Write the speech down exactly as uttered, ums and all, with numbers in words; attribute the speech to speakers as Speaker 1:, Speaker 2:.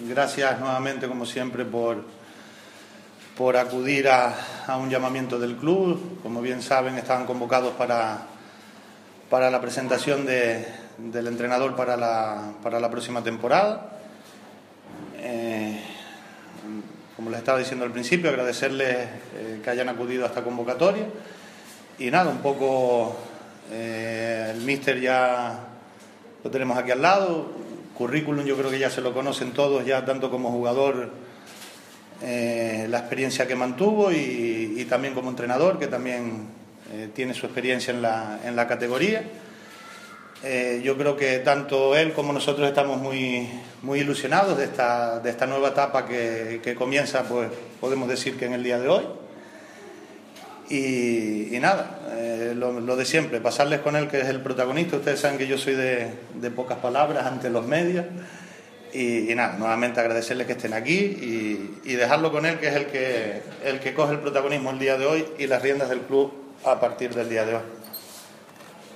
Speaker 1: gracias nuevamente, como siempre, por, por acudir a, a un llamamiento del club. Como bien saben, estaban convocados para, para la presentación de, del entrenador para la, para la próxima temporada. Eh, como les estaba diciendo al principio, agradecerles eh, que hayan acudido a esta convocatoria. Y nada, un poco eh, el míster ya lo tenemos aquí al lado. Currículum yo creo que ya se lo conocen todos, ya tanto como jugador, eh, la experiencia que mantuvo y, y también como entrenador, que también eh, tiene su experiencia en la, en la categoría. Eh, yo creo que tanto él como nosotros estamos muy, muy ilusionados de esta, de esta nueva etapa que, que comienza, pues podemos decir que en el día de hoy. Y, y nada, eh, lo, lo de siempre, pasarles con él, que es el protagonista. Ustedes saben que yo soy de, de pocas palabras ante los medios. Y, y nada, nuevamente agradecerles que estén aquí y, y dejarlo con él, que es el que, el que coge el protagonismo el día de hoy y las riendas del club a partir del día de hoy.